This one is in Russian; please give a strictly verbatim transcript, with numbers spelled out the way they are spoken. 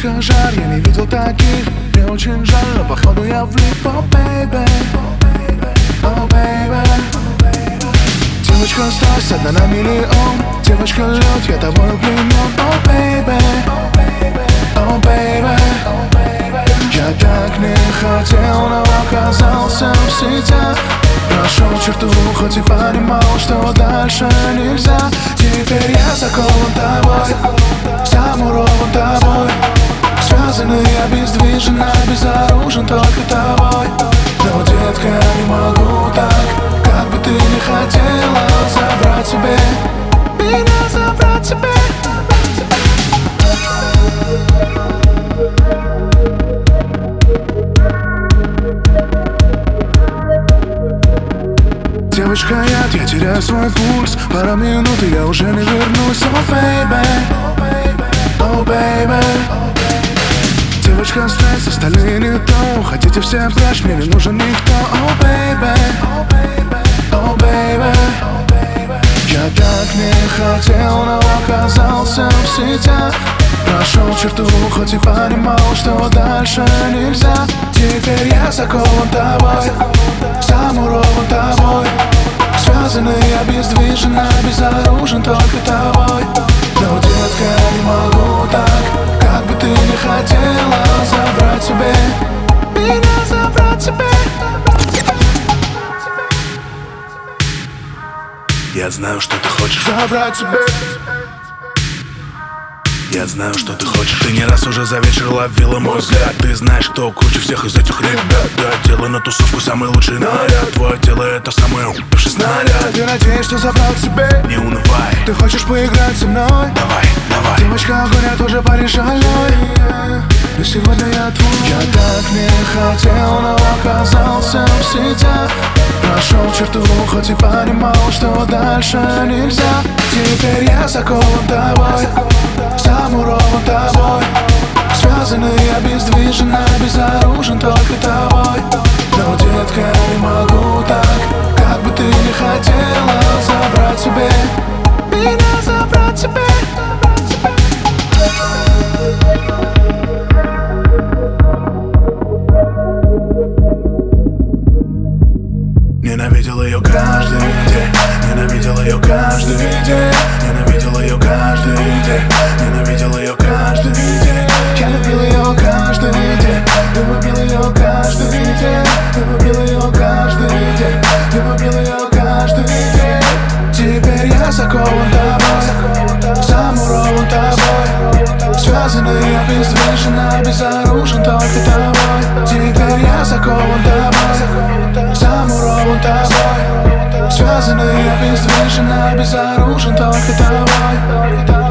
Девочка, жар, я не видел таких. Мне очень жаль, но походу я влип. Oh baby, oh baby. Девочка, страсть, одна на миллион. Девочка, лед, я тобою пленен. Oh baby, oh baby. Я так не хотел, но оказался в сетях. Прошел черту, хоть и понимал, что дальше нельзя. Теперь я закован тобой, замурован тобой. Связанный, обездвижен, обезоружен только тобой. Но, детка, я не могу так, как бы ты не хотела забрать себе, меня забрать себе. Девочка, я, я теряю свой пульс. Пара минут, и я уже не вернусь. Oh baby, oh baby. Девочка, страсть, остальные не то. Хотите все прочь, мне не нужен никто. Oh baby, oh baby. Я так не хотел, но оказался в сетях. Прошел черту, хоть и понимал, что дальше нельзя. Теперь я закован тобой, замурован тобой. Связанный, обездвижен, обезоружен только тобой. Но, детка, я не могу так, как бы ты не хотела забрать себе, меня забрать себе. Я знаю, что ты хочешь забрать себе. Я знаю, что ты хочешь. Ты не раз уже за вечер ловила мой взгляд. Ты знаешь, кто круче всех из этих ребят. Да, делай на тусовку самый лучший наряд. Твое тело это самый упавший снаряд. Ты надеешься, что забрал к себе, не унывай. Ты хочешь поиграть со мной? Давай, давай. Девочка, огонь, я тоже парень шальной. Но сегодня я твой. Я так не хотел, но оказался в сетях. Прошел черту, хоть и понимал, что дальше нельзя. Теперь я закован тобой, замурован тобой. Связанный, обездвижен, обезоружен только тобой. Но, детка, я не могу так, как бы ты не хотела забрать себе, меня забрать себе. Ненавидел ее каждый день, ненавидел ее каждый день, ненавидел ее каждый день, ненавидел ее каждый день. Я любил ее каждый день, любил ее каждый день, любил ее каждый день, любил ее каждый день. Теперь я закован тобой, замурован тобой. Связанный, обездвижен, обезоружен только тобой. Теперь я закован тобой, замурован тобой. Связанный, обездвижен, обезоружен только тобой.